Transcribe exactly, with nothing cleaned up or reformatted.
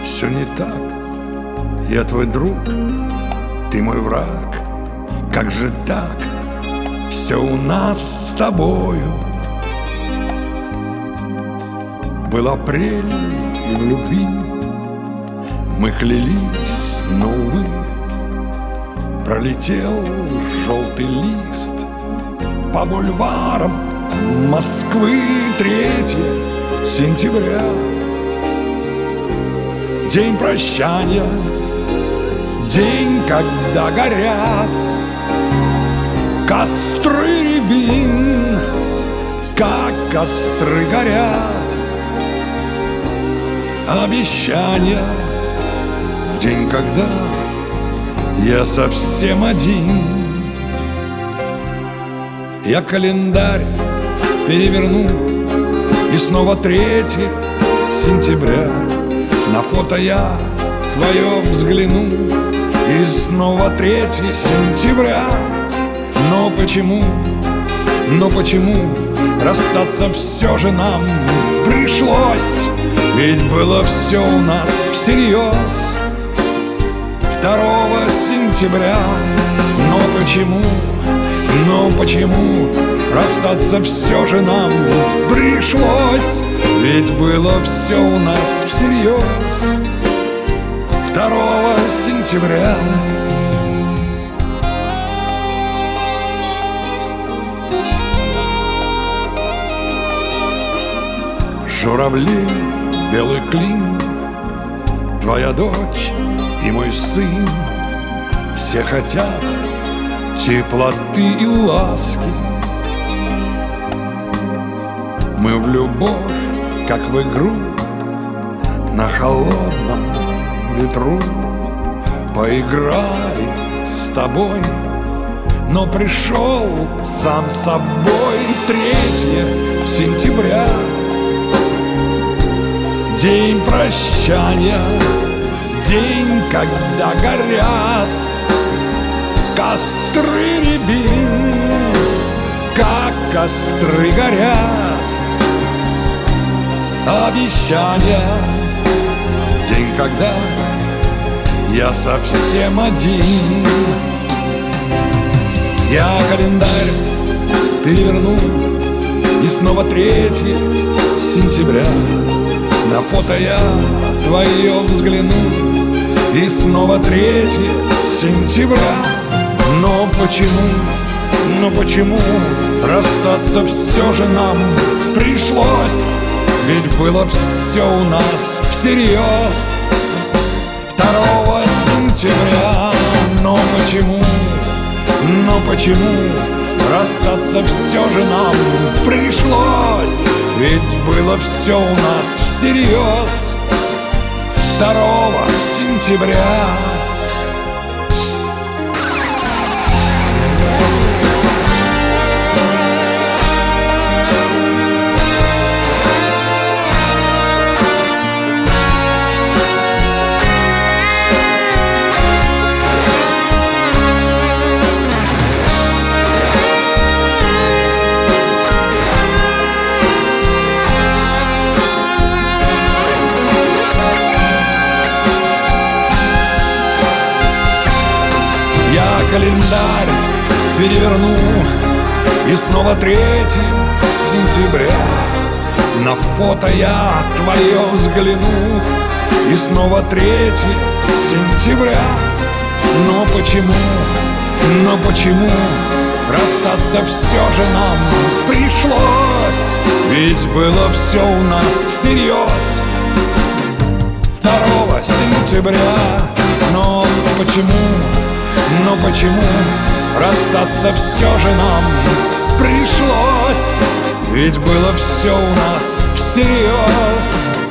все не так. Я твой друг, ты мой враг. Как же так? Все у нас с тобою. Был апрель, и в любви мы клялись, но, увы, пролетел желтый лист по бульварам Москвы. Третье сентября, день прощания, день, когда горят костры рябин, как костры горят обещания. В день, когда я совсем один, я календарь переверну, и снова третье сентября. На фото я твое взгляну, и снова третье сентября. Но почему, но почему расстаться все же нам пришлось? Ведь было все у нас всерьез второго сентября. Но почему, но почему расстаться все же нам пришлось? Ведь было все у нас всерьез второго сентября. Журавли, белый клин, твоя дочь и мой сын, все хотят теплоты и ласки. Мы в любовь, как в игру, на холодном ветру поиграли с тобой, но пришел сам собой третье сентября. День прощания, день, когда горят костры рябин, как костры горят обещания. В день, когда я совсем один, я календарь переверну, и снова третье сентября. На фото я твое взгляну, и снова третье сентября. Но почему, но почему расстаться все же нам пришлось? Ведь было все у нас всерьез второго сентября. Но почему, но почему расстаться все же нам пришлось? Ведь было все у нас всерьез второго сентября. Календарь переверну, и снова третье сентября. На фото я твое взгляну, и снова третье сентября. Но почему, но почему расстаться все же нам пришлось? Ведь было все у нас всерьез второго сентября. Но почему, но почему расстаться все же нам пришлось? Ведь было все у нас всерьез